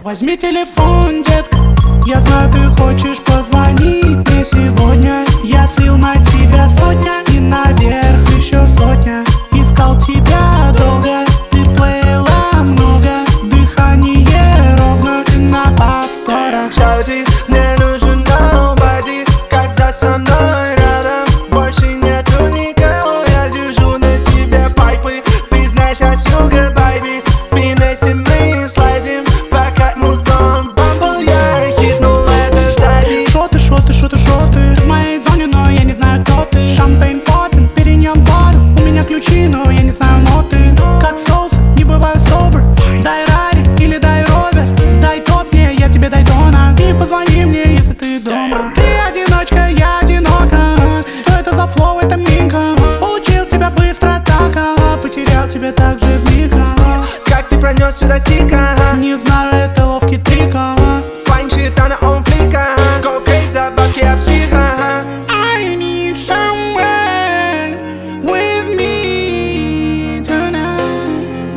Возьми телефон, детка. Я знаю, ты хочешь позвонить мне сегодня. Я слил на тебя сотня и наверх еще сотня. Искал тебя долго, ты плыла много. Дыхание ровно на повторах. Шаути, мне нужен nobody, когда со мной рядом. Больше нету никого, я держу на себе пайпы. Ты знаешь, я sugar baby, пинайся, мы слайдим. Пока музон бамбл, я хитнул это сзади. Шо ты в моей зоне, но я не знаю, кто ты. Шампейн поппин, перенем пару. У меня ключи, но я не знаю ноты. Как соус, не бываю собр. Дай рари или дай ровер. Дай топ мне, я тебе дай тона. И позвони мне, если ты дома. Ты одиночка, я одинока. Что это за флоу, это минка. Получил тебя быстро так, потерял тебя так же вмиг. Как ты пронес сюда стика? Не знаю, это ловкий трик. Файн щита на он флика. Go crazy, бабки я психа. I need someone with me tonight.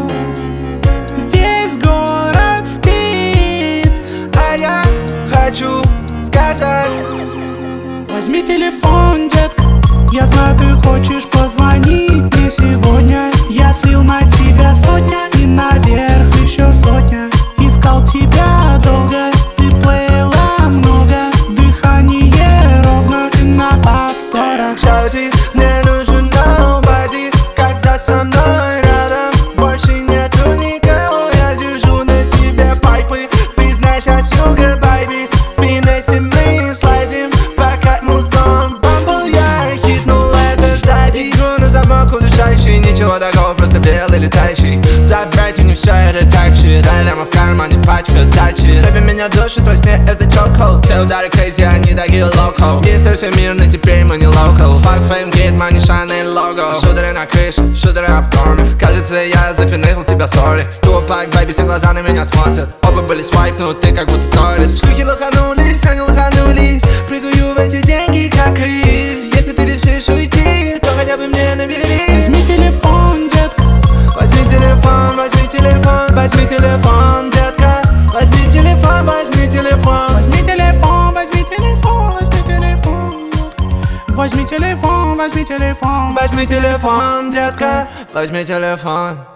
Весь город спит, А я хочу сказать: возьми телефон, детка. Я знаю, ты хочешь позвонить мне сегодня. Я слил на тебя сотня и наверх еще сотня. Искал тебя долго, ты плыла много. Дыхание ровно на повторах. шаути, мне нужен nobody, когда со мной рядом. Больше нету никого, я держу на себе пайпы. Ты знаешь, я sugar baby, пинайся, мы слайдим. Пока музон бамбл, я хитнул это сзади. Игру на замок удушающий, ничего такого, просто белый летающий. Забрать у не все, это так щит. Ляма в кармане, пачка тачит. Себе меня душит во сне, это чокол. Все удары crazy, они такие локо. Мистер все мирный, теперь мы не локал. Fuck fame, gate, money, shine and logo. Шутеры на крыше, шутеры в доме. Кажется, я зафинихал тебя, сори. Тупак, бэйби, все глаза на меня смотрят. Оба были свайп, но ты как будто сторис. Шлюхи лоханулись, они лоханулись. Прыгаю в эти деньги, как рис. Если ты решишь уйти, то хотя бы мне набери. Возьми телефон, детка. Возьми телефон, возьми телефон, возьми телефон, детка. Возьми телефон, возьми телефон. Возьми телефон, возьми телефон, возьми телефон. Возьми телефон, возьми телефон. Возьми телефон, детка. Возьми телефон.